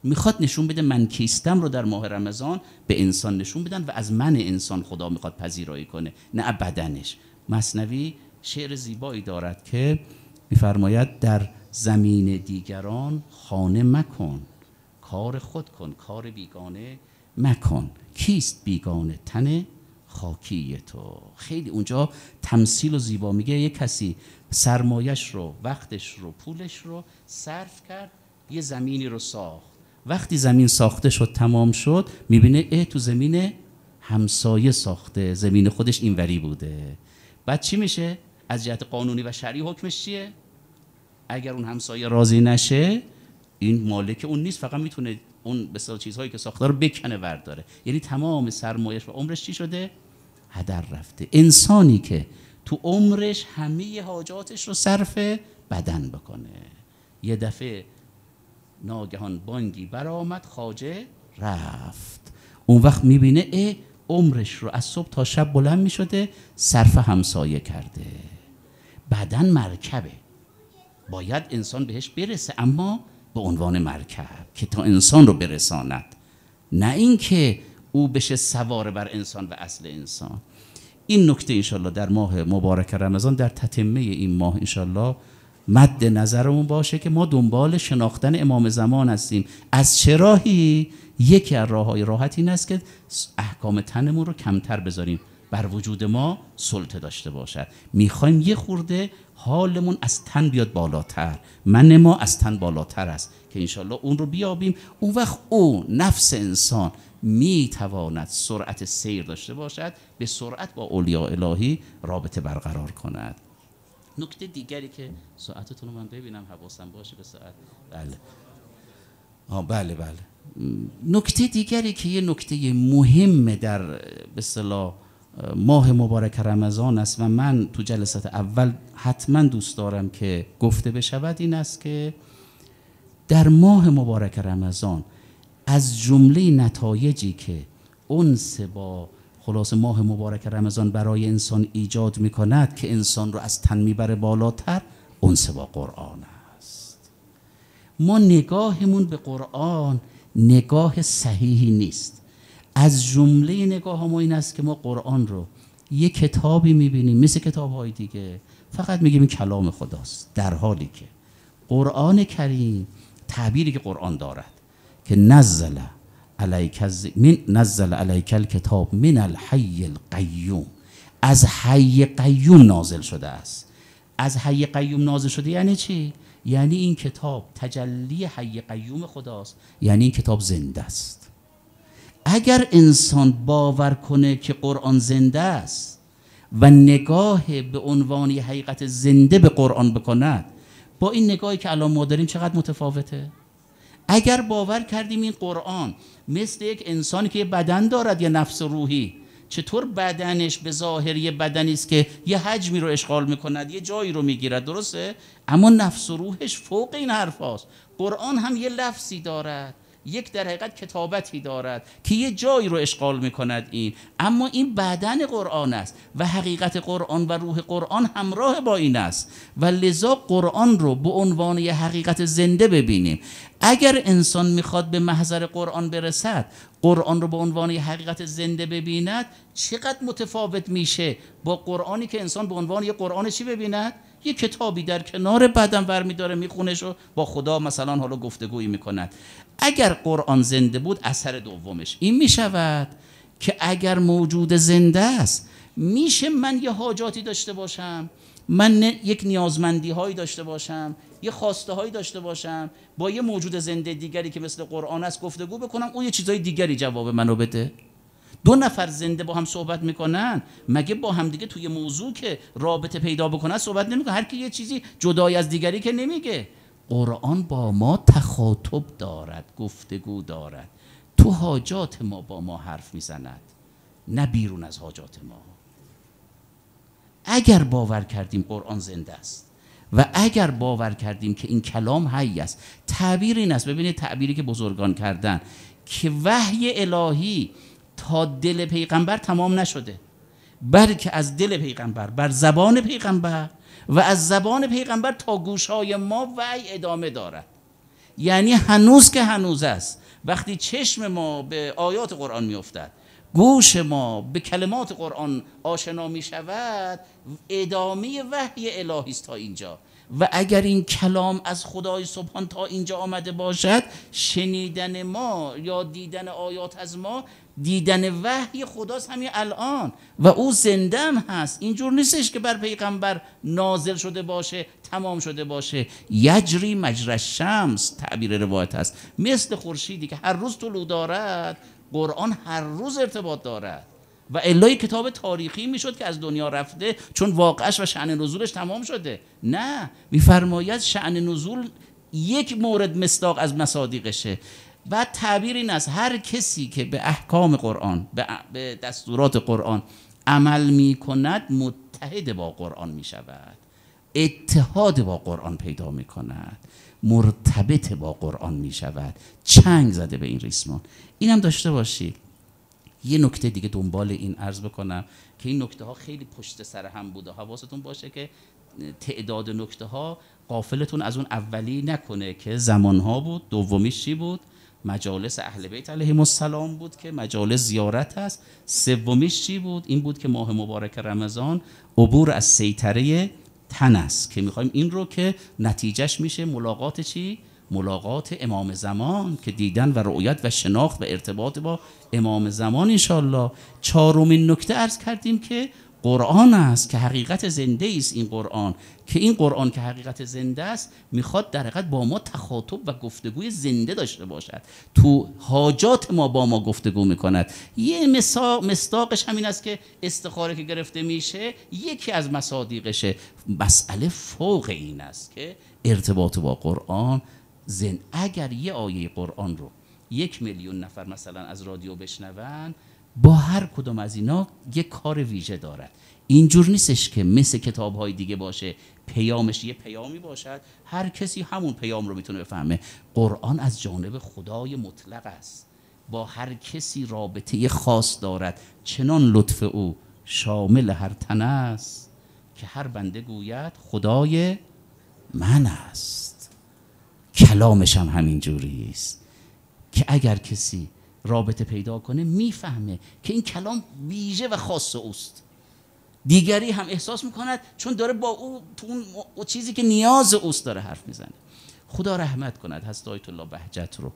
میخواد نشون بده من کیستم رو در ماه رمضان به انسان نشون بدن و از من انسان خدا میخواد پذیرایی کنه، نه بدنش. مثنوی شعر زیبایی دارد که میفرماید در زمین دیگران خانه مکن، کار خود کن کار بیگانه مکن، کیست بیگانه تن خاکی تو. خیلی اونجا تمثیل و زیبا میگه یک کسی سرمایش رو، وقتش رو، پولش رو صرف کرد یه زمینی رو ساخت. وقتی زمین ساخته شد تمام شد میبینه تو زمین همسایه ساخته، زمین خودش اینوری بوده. بعد چی میشه؟ از جهت قانونی و شرعی حکمش چیه؟ اگر اون همسایه راضی نشه این مالک اون نیست، فقط میتونه اون بسیار چیزهایی که ساخته رو بکنه ورداره. یعنی تمام سرمایه‌اش و عمرش چی شده؟ هدر رفته. انسانی که تو عمرش همه حاجاتش رو صرف بدن بکنه، یه دفعه ناگهان بانگی برآمد خواجه رفت، اون وقت میبینه عمرش رو از صبح تا شب بلند میشده صرف همسایه کرده. بدن مرکبه، باید انسان بهش برسه، اما به عنوان مرکب که تا انسان رو برساند، نه اینکه او بشه سوار بر انسان و اصل انسان. این نکته انشالله در ماه مبارک رمضان، در تتمه این ماه انشالله مد نظرمون باشه که ما دنبال شناختن امام زمان هستیم. از چه راهی؟ یکی از راههای راحت این است که احکام تنمون رو کمتر بذاریم، بر وجود ما سلطه داشته باشد. میخوایم یه خورده حالمون از تن بیاد بالاتر، من ما از تن بالاتر است که انشالله اون رو بیابیم. اون وقت او نفس انسان میتواند سرعت سیر داشته باشد، به سرعت با اولیاء الهی رابطه برقرار کند. نکته دیگری که ساعتتون رو من ببینم حواسم باشه به ساعت. بله بله. نکته دیگری که یه نکته مهم در به اصطلاح ماه مبارک رمضان است و من تو جلسات اول حتما دوست دارم که گفته بشود این است که در ماه مبارک رمضان از جمله نتایجی که انس با خلاص ماه مبارک رمضان برای انسان ایجاد می کند که انسان رو از تن میبره بالاتر، انس با قرآن است. ما نگاهمون به قرآن نگاه صحیحی نیست. از جمله نگاه ما این است که ما قرآن رو یه کتابی میبینیم مثل کتاب‌های دیگه، فقط میگیم این کلام خداست، در حالی که قرآن کریم تعبیری که قرآن دارد که نزل علیک الکتاب من الحی القیوم، از حی قیوم نازل شده است. از حی قیوم نازل شده یعنی چی؟ یعنی این کتاب تجلی حی قیوم خداست، یعنی این کتاب زنده است. اگر انسان باور کنه که قرآن زنده است و نگاه به عنوان یه حقیقت زنده به قرآن بکند، با این نگاهی که الان ما داریم چقدر متفاوته. اگر باور کردیم این قرآن مثل یک انسانی که یه بدن دارد، یه نفس روحی، چطور بدنش به ظاهر یه بدنی است که یه حجمی رو اشغال میکند، یه جایی رو میگیرد، درسته؟ اما نفس و روحش فوق این حرف هاست. قرآن هم یه لفظی دارد، یک در حقیقت کتابتی دارد که یه جایی رو اشغال میکند این، اما این بدن قرآن است و حقیقت قرآن و روح قرآن همراه با این است و لذا قرآن رو به عنوان یه حقیقت زنده ببینیم. اگر انسان میخواد به محضر قرآن برسد، قرآن رو به عنوان یه حقیقت زنده ببیند، چقدر متفاوت میشه با قرآنی که انسان به عنوان یه قرآن چی ببیند؟ یه کتابی در کنار بدن برمی داره میخونش و با خدا مثلا حالا گفتگویی میکند. اگر قرآن زنده بود، اثر دومش این میشود که اگر موجود زنده است، میشه من یه حاجاتی داشته باشم، من یک نیازمندی هایی داشته باشم، یه خواسته هایی داشته باشم، با یه موجود زنده دیگری که مثل قرآن است گفتگو بکنم، اون یه چیزای دیگری جواب منو بده. دو نفر زنده با هم صحبت میکنن، مگه با هم دیگه توی موضوع که رابطه پیدا بکنن صحبت نمیکنن؟ هر کی یه چیزی جدای از دیگری که نمیگه. قرآن با ما تخاطب دارد، گفتگو دارد، تو حاجات ما با ما حرف میزند، نه بیرون از حاجات ما. اگر باور کردیم قرآن زنده است و اگر باور کردیم که این کلام حی است، تعبیر این است، ببینید تعبیری که بزرگان کردن که وحی الهی تا دل پیغمبر تمام نشده، بلکه از دل پیغمبر بر زبان پیغمبر و از زبان پیغمبر تا گوشهای ما وحی ادامه دارد. یعنی هنوز که هنوز است. وقتی چشم ما به آیات قرآن میافتد، گوش ما به کلمات قرآن آشنا می شود، ادامه وحی الهی است تا اینجا. و اگر این کلام از خدای سبحان تا اینجا آمده باشد، شنیدن ما یا دیدن آیات از ما دیدن وحی خداست همین الان و او زنده هم هست. اینجور نیستش که بر پیغمبر نازل شده باشه تمام شده باشه. یجری مجری الشمس تعبیر روایت هست، مثل خورشیدی که هر روز طلوع دارد، قرآن هر روز ارتباط دارد. و الا کتاب تاریخی میشد که از دنیا رفته چون واقعش و شأن نزولش تمام شده. نه، میفرماید شأن نزول یک مورد مصداق از مصادیقشه. بعد تعبیر این است هر کسی که به احکام قرآن، به دستورات قرآن عمل می کند متحد با قرآن می شود، اتحاد با قرآن پیدا می کند، مرتبط با قرآن می شود. چنگ زده به این ریسمان. اینم داشته باشید. یه نکته دیگه دنبال این عرض بکنم که این نکته ها خیلی پشت سر هم بوده، حواستون باشه که تعداد نکته ها غافلتون از اون اولی نکنه که زمان ها بود. دومیش چی بود؟ مجالس اهل بیت علیهم السلام بود که مجالس زیارت هست. سومیش چی بود؟ این بود که ماه مبارک رمضان عبور از سیطره تن است که میخوایم این رو که نتیجهش میشه ملاقات چی؟ ملاقات امام زمان که دیدن و رؤیت و شناخت و ارتباط با امام زمان انشالله. چهارمین نکته عرض کردیم که قرآن است که حقیقت زنده است. این قرآن که حقیقت زنده است میخواد در حقیقت با ما تخاطب و گفتگوی زنده داشته باشد، تو حاجات ما با ما گفتگو میکند. یه مصداقش همین است که استخاره که گرفته میشه یکی از مصادیقشه. مسئله فوق این است که ارتباط با قرآن اگر یه آیه قرآن رو 1,000,000 نفر مثلا از رادیو بشنون، با هر کدوم از اینا یک کار ویژه دارد. اینجور نیستش که مثل کتاب‌های دیگه باشه پیامش یه پیامی باشد هر کسی همون پیام رو میتونه بفهمه. قرآن از جانب خدای مطلق است، با هر کسی رابطه خاص دارد. چنان لطف او شامل هر تن است که هر بنده گوید خدای من است. کلامش هم همین جوری است که اگر کسی رابطه پیدا کنه میفهمه که این کلام ویژه و خاص اوست. دیگری هم احساس میکند چون داره با او تو اون چیزی که نیاز اوست داره حرف میزنه. خدا رحمت کند حضرت آیت الله بهجت رو.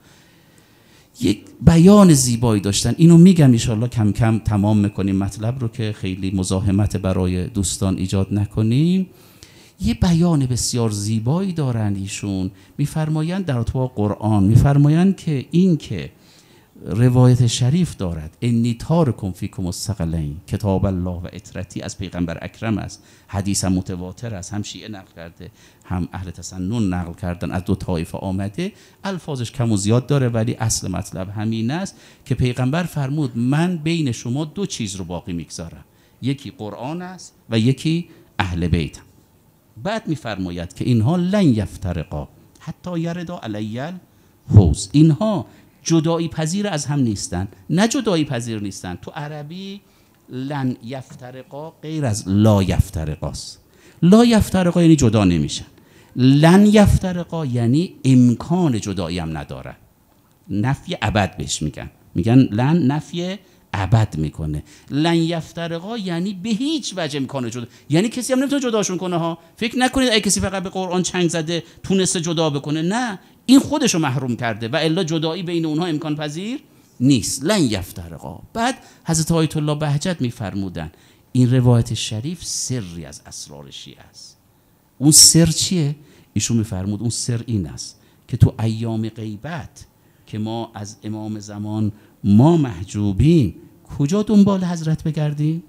یک بیان زیبایی داشتن. اینو میگم انشالله کم کم تمام میکنیم مطلب رو که خیلی مزاحمت برای دوستان ایجاد نکنیم. یه بیان بسیار زیبایی دارن ایشون. میفرمایند در اتباع قرآن میفرمایند که این که روایت شریف دارد انی تارکم فیکم الثقلین کتاب الله و اطرتی از پیغمبر اکرم است. حدیث هم متواتر است، هم شیعه نقل کرده هم اهل تسنن نقل کردن، از دو طایفه آمده. الفاظش کم و زیاد داره ولی اصل مطلب همین است که پیغمبر فرمود من بین شما 2 چیز رو باقی میگذارم، یکی قرآن است و یکی اهل بیت. بعد میفرماید که اینها لن یفترقا حتی یردا علی الحوض. اینها جدایی پذیر از هم نیستن، نه جدایی پذیر نیستن. تو عربی لن یفترقا غیر از لا یفترقاست. لا یفترقا یعنی جدا نمیشن، لن یفترقا یعنی امکان جدایی هم ندارن. نفی ابد بهش میگن لن نفی ابد میکنه. لن یفترقا یعنی به هیچ وجه امکان جدا، یعنی کسی هم نمیتونه جداشون کنه ها. فکر نکنید اگه کسی فقط به قرآن چنگ زده تونسته جدا بکنه، نه، این خودشو محروم کرده و الا جدایی بین اونها امکان پذیر نیست. لن یفترقا. بعد حضرت آیت الله بهجت میفرمودن این روایت شریف سری از اسرار شیعه است. اون سر چیه؟ ایشون میفرمود اون سر این است که تو ایام غیبت که ما از امام زمان ما محجوبیم، کجا دنبال حضرت بگردیم؟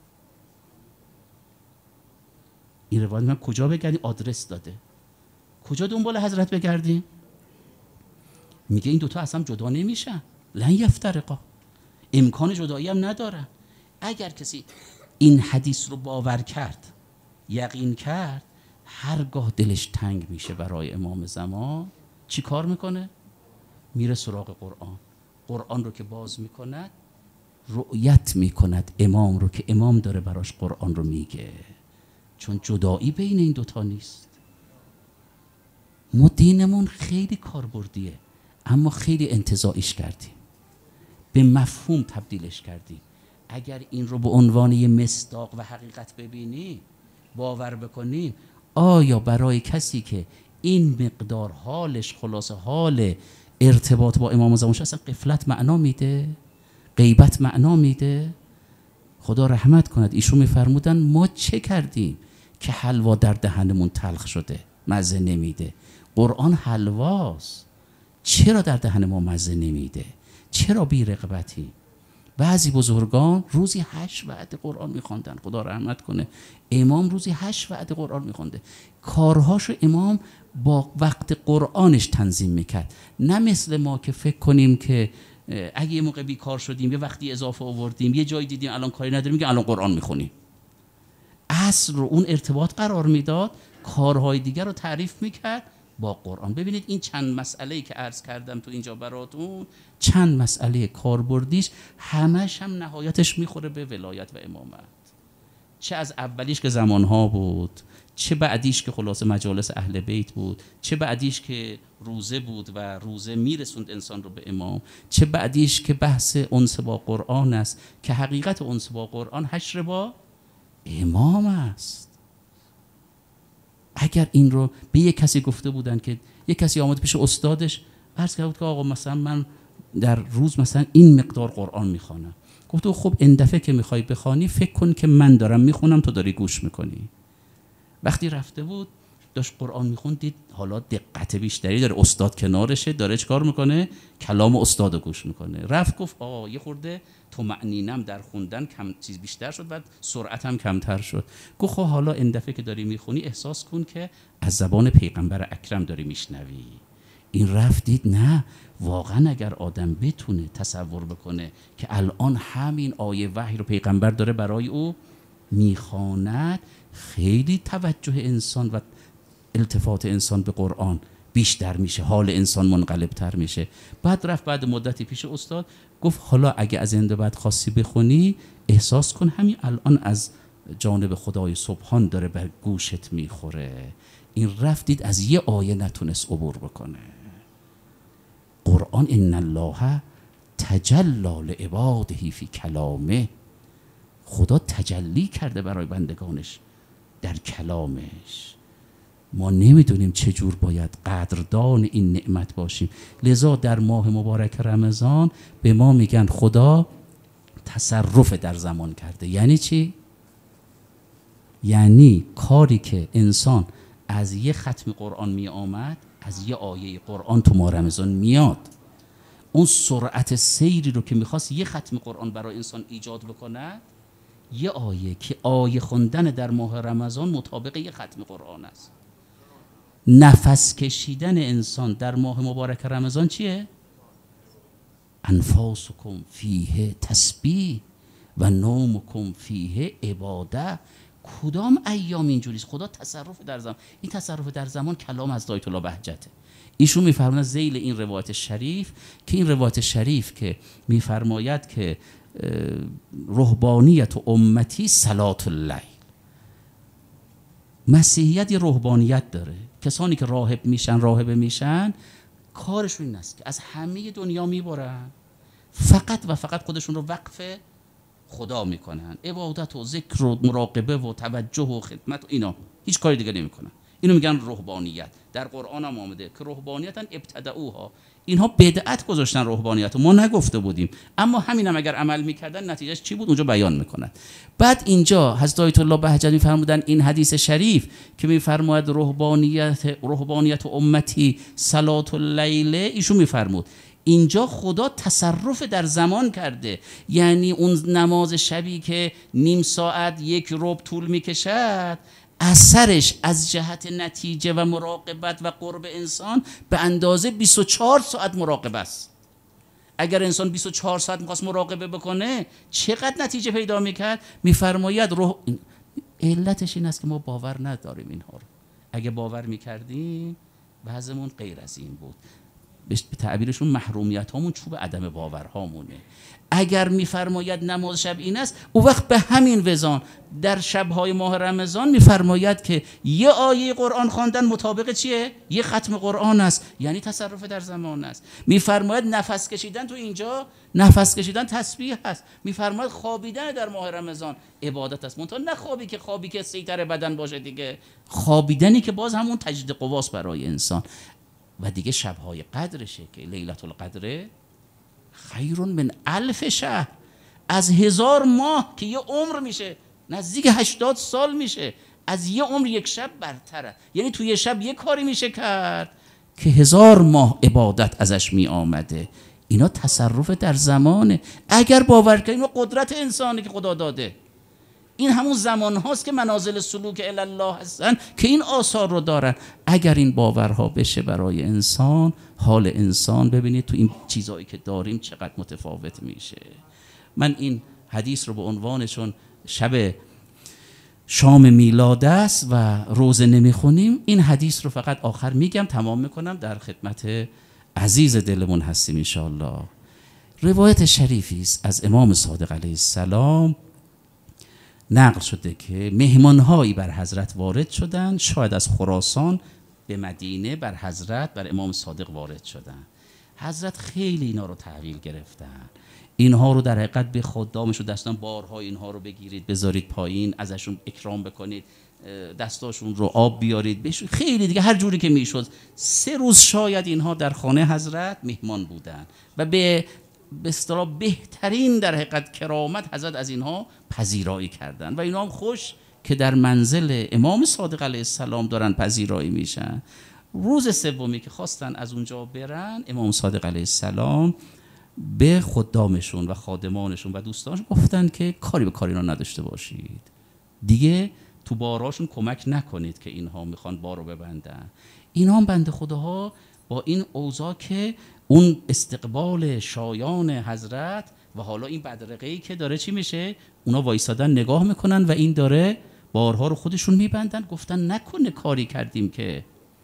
این روایت من کجا بگردیم؟ آدرس داده. کجا دنبال حضرت بگردیم؟ میگه این دوتا اصلا جدا نمیشن. لن یفترقا، امکان جدایی هم ندارن. اگر کسی این حدیث رو باور کرد، یقین کرد، هرگاه دلش تنگ میشه برای امام زمان چی کار میکنه؟ میره سراغ قرآن. قرآن رو که باز میکند رؤیت میکند امام رو که امام داره براش قرآن رو میگه، چون جدایی بین این دوتا نیست. ما دینمون خیلی کاربردیه، اما خیلی انتزاعیش کردیم، به مفهوم تبدیلش کردیم. اگر این رو به عنوان یه مصداق و حقیقت ببینیم، باور بکنیم، آیا برای کسی که این مقدار حالش خلاصه حال ارتباط با امام زمانش اصلا غفلت معنا میده؟ غیبت معنا میده؟ خدا رحمت کند، ایشون میفرمودن ما چه کردیم که حلوا در دهنمون تلخ شده، مزه نمیده؟ قرآن حلواست، چرا در دهن ما مزه نمیده؟ چرا بی رغبتی؟ بعضی بزرگان روزی 8 وعده قرآن میخواندن، خدا رحمت کنه. امام روزی 8 وعده قرآن میخونده. کارهاشو امام با وقت قرآنش تنظیم میکرد، نه مثل ما که فکر کنیم که اگه یه موقع بیکار شدیم یه وقتی اضافه آوردیم، یه جایی دیدیم الان کاری نداریم میگه الان قرآن میخونیم. اصل رو اون ارتباط قرار میداد، کارهای دیگر رو تعریف میکرد با قرآن. ببینید این چند مسئله‌ای که عرض کردم تو اینجا براتون، چند مسئله کاربردیش همش هم نهایتش میخوره به ولایت و امامت. چه از اولیش که زمانها بود، چه بعدیش که خلاصه مجالس اهل بیت بود، چه بعدیش که روزه بود و روزه میرسوند انسان رو به امام، چه بعدیش که بحث انس با قرآن است که حقیقت انس با قرآن حشر با امام است. اگر این رو به یک کسی گفته بودن که یک کسی آمد پیش استادش عرض کرد که آقا مثلا من در روز مثلا این مقدار قرآن میخوانم، گفت خب این دفعه که میخوای بخوانی فکر کن که من دارم میخونم تو داری گوش میکنی. وقتی رفته بود داشت قرآن میخوند، دید حالا دقت بیشتری داره، استاد کنارشه، داره چیکار میکنه؟ کلام استادو گوش میکنه. رفت گفت آقا یه خورده طمأنینه‌ام در خوندن کم چیز بیشتر شد، بعد سرعتم کمتر شد. گفت خب حالا این دفعه که داری میخونی احساس کن که از زبان پیغمبر اکرم داری میشنوی. این رفت دید نه، واقعا اگر آدم بتونه تصور بکنه که الان همین آیه وحی رو پیغمبر داره برای او میخواند، خیلی توجه انسان و التفات انسان به قرآن بیشتر میشه، حال انسان منقلب تر میشه. بعد رفت بعد مدتی پیش استاد، گفت حالا اگه از این بعد خاصی بخونی احساس کن همین الان از جانب خدای سبحان داره بر گوشت میخوره. این رفت دید از یه آیه نتونست عبور بکنه. قرآن ان الله تجلی لعباده فی کلامه، خدا تجلی کرده برای بندگانش در کلامش. ما نمیدونیم چجور باید قدردان این نعمت باشیم. لذا در ماه مبارک رمضان به ما میگن خدا تصرف در زمان کرده. یعنی چی؟ یعنی کاری که انسان از یه ختم قرآن می آمد، از یه آیه قرآن تو ماه رمضان میاد، اون سرعت سیری رو که میخواست یه ختم قرآن برای انسان ایجاد بکنه، یه آیه که آیه خوندن در ماه رمضان مطابق یه ختم قرآن است. نفس کشیدن انسان در ماه مبارک رمضان چیه؟ انفاسکم فیه تسبیح و نومکم فیه عباده. کدام ایام اینجوریست؟ خدا تصرف در زمان، این تصرف در زمان کلام از آیت الله بهجته. ایشون میفرماید ذیل این روایت شریف که این روایت شریف که میفرماید که رهبانیت و امتی صلات اللیل، مسیحیت یه رهبانیت داره. کسانی که راهبه میشن کارشون این است که از همه دنیا میبرن، فقط و فقط خودشون رو وقف خدا میکنن، عبادت و ذکر و مراقبه و توجه و خدمت و اینا، هیچ کاری دیگه نمیکنن. اینو میگن رهبانیت. در قرآن هم آمده که رهبانیتن ابتدعوها، اینها بدعت گذاشتن رهبانیت، ما نگفته بودیم، اما همین هم اگر عمل میکردن نتیجهش چی بود اونجا بیان میکنن. بعد اینجا حضرت آیت الله بهجت میفرمودن این حدیث شریف که میفرماید رهبانیت امتی صلات اللیل، ایشون میفرمود اینجا خدا تصرف در زمان کرده. یعنی اون نماز شبی که نیم ساعت یک ربع طول میکشد، اثرش از جهت نتیجه و مراقبت و قرب انسان به اندازه 24 ساعت مراقبه است. اگر انسان 24 ساعت میخواست مراقبه بکنه چقدر نتیجه پیدا میکرد؟ میفرماید علتش این است که ما باور نداریم اینها رو. اگه باور میکردیم بعضمون غیر از این بود. به تعبیرشون محرومیت هامون چوب عدم باورهامونه. اگر میفرماید نماز شب این است، او وقت به همین وزان در شبهای ماه رمضان میفرماید که یه آیه قرآن خواندن مطابق چیه؟ یه ختم قرآن است، یعنی تصرف در زمان است. میفرماید نفس کشیدن تو اینجا، نفس کشیدن تسبیح است. میفرماید خوابیدن در ماه رمضان عبادت است، منتها نه خوابی که سیطره بدن باشه دیگه، خوابیدنی که باز همون تجدید قواست برای انسان. و دیگه شبهای قدرشه که لیلة القدر خیر من 1000 شهر، از 1000 ماه که یه عمر میشه، نزدیک 80 سال میشه، از یه عمر یک شب برتره. یعنی توی یه شب یه کاری میشه کرد که 1000 ماه عبادت ازش می آمده. اینا تصرف در زمانه. اگر باور کنیم قدرت انسانی که خدا داده، این همون زمان هاست که منازل سلوک الی الله هستن که این آثار رو دارن. اگر این باورها بشه برای انسان، حال انسان ببینید تو این چیزایی که داریم چقدر متفاوت میشه. من این حدیث رو به عنوانشون شب شام میلاد است و روزه نمیخونیم، این حدیث رو فقط آخر میگم، تمام میکنم، در خدمت عزیز دلمون هستیم انشاءالله. روایت شریفی است از امام صادق علیه السلام نقل شده که مهمانهایی بر حضرت وارد شدند، شاید از خراسان به مدینه بر حضرت، بر امام صادق وارد شدند. حضرت خیلی اینا رو تحویل گرفتن، اینها رو در حقیقت به خدامش رو دستان بارها اینها رو بگیرید بذارید پایین، ازشون اکرام بکنید، دستاشون رو آب بیارید بهشون، خیلی دیگه هر جوری که میشد. 3 روز شاید اینها در خانه حضرت مهمان بودن و به اصطلاح بهترین در حقیقت کرامت حضرت از اینها پذیرایی کردن و اینا هم خوش که در منزل امام صادق علیه السلام دارن پذیرایی میشن. روز سومی که خواستن از اونجا برن، امام صادق علیه السلام به خدامشون و خادمانشون و دوستانشون گفتن که کاری به کاری اینا نداشته باشید، دیگه تو باراشون کمک نکنید که اینها میخوان بارو ببندن. اینا هم بنده خداها با این اوضاع که اون استقبال شایان حضرت و حالا این بدرقه‌ای که داره چی میشه، اونا وایسادن نگاه میکنن و این داره بارها رو خودشون میبندن. گفتن نکنه کاری کردیم که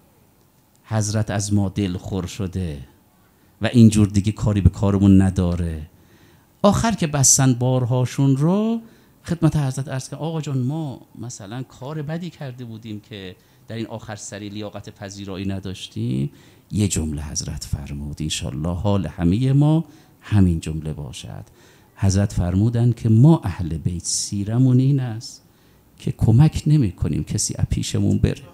حضرت از ما دلخور شده و اینجور دیگه کاری به کارمون نداره. آخر که بستن بارهاشون رو، خدمت حضرت عرض که آقا جان ما مثلا کار بدی کرده بودیم که در این آخر سری لیاقت پذیرایی نداشتیم. یه جمله حضرت فرمود انشالله حال همه ما همین جمله باشد. حضرت فرمودن که ما اهل بیت سیرمون این است که کمک نمی کنیم کسی از پیشمون بره.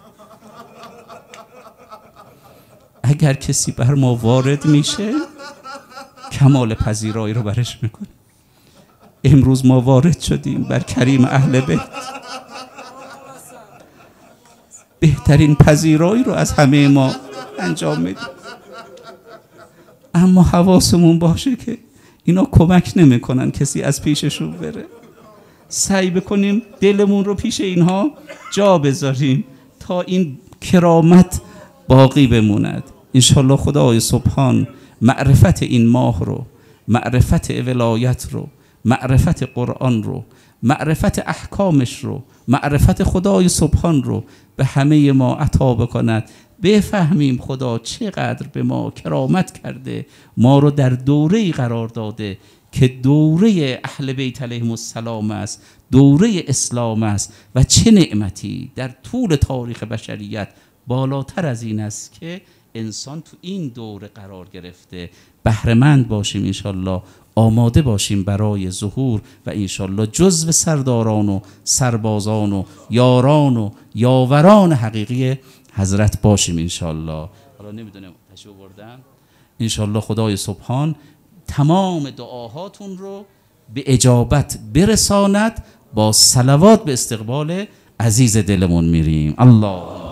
اگر کسی بر ما وارد میشه کمال پذیرایی رو برش میکنه. امروز ما وارد شدیم بر کریم اهل بیت، بهترین پذیرایی رو از همه ما انجام میدیم، اما حواسمون باشه که اینا کمک نمیکنن کسی از پیششون بره. سعی بکنیم دلمون رو پیش اینها جا بذاریم تا این کرامت باقی بموند. انشالله خدای سبحان معرفت این ماه رو، معرفت ولایت رو، معرفت قرآن رو، معرفت احکامش رو، معرفت خدای سبحان رو به همه ما عطا بکند. بفهمیم خدا چقدر به ما کرامت کرده، ما رو در دوره‌ای قرار داده که دوره اهل بیت علیهم السلام است، دوره اسلام است و چه نعمتی در طول تاریخ بشریت بالاتر از این است که انسان تو این دوره قرار گرفته. بهره‌مند باشیم انشالله، آماده باشیم برای ظهور و انشالله جزو سرداران و سربازان و یاران و یاوران حقیقی حضرت باشیم انشالله. حالا نمیدونم تشریف بردن، انشالله خدای سبحان تمام دعاهاتون رو به اجابت برساند. با صلوات به استقبال عزیز دلمون میریم. الله